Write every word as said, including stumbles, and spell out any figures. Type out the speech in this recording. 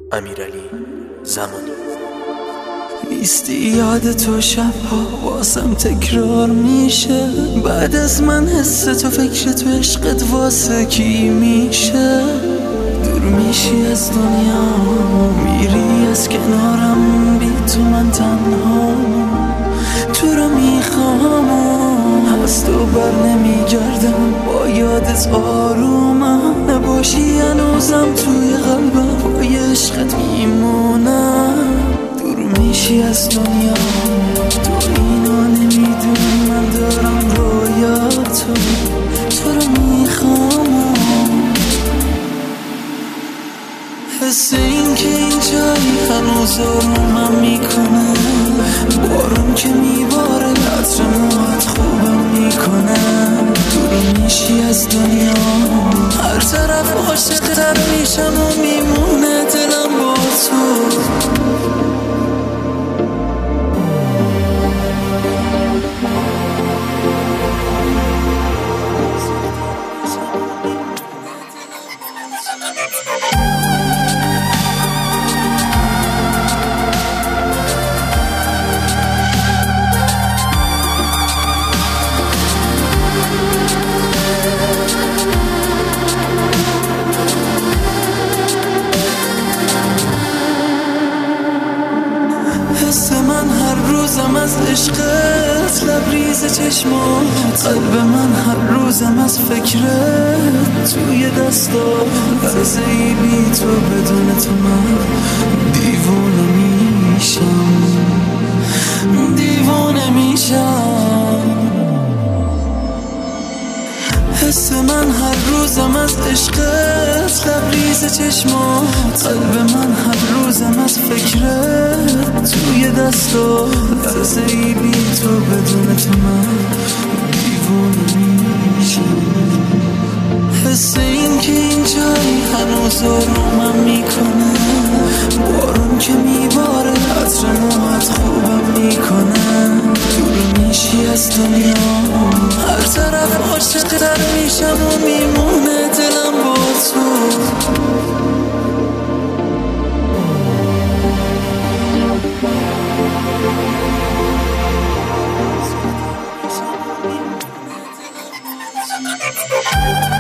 امیرعلی زمانی. نیستی یاد تو شبها واسم تکرار میشه، بعد از من حس تو فکر تو عشقت واسه کی میشه؟ دور میشی از دنیا میری از کنارم، بی تو من تنها تو رو میخوام و از تو بر نمیگردم، با یادت آرومم نباشی هنوزم توی قلبم پای عشقت میمونم. دور میشی از دنیا تو اینا نمیدونی من دارم رویاتو، تو رو میخوام. حس این که این جایی هنوز آرومم میکنه، بارون که میباره عطر موهات خوبم میکنه. دور میشی از دنیا هر طرف عاشق تر میشم و میمونه دلم با تو. حس من هر روزم از عشقت، لبریز چشمات، قلب من هر روزم از فکرت توی دستات. لحظه ای بی تو بدون تو من دیوونه میشم، دیوونه میشم. حس من هر روزم از عشقت، لبریز چشمات، قلب من هر روزم از فکرت توی دستات. لحظه ای بی تو بدون تو من دیوونه میشم. حس این که این جایی هنوز آرومم میکنه، بارون که میباره عطر موهات خوبم میکنه. دور میشی از دنیا هر طرف عاشق تر میشم و میمونه دلم با تو.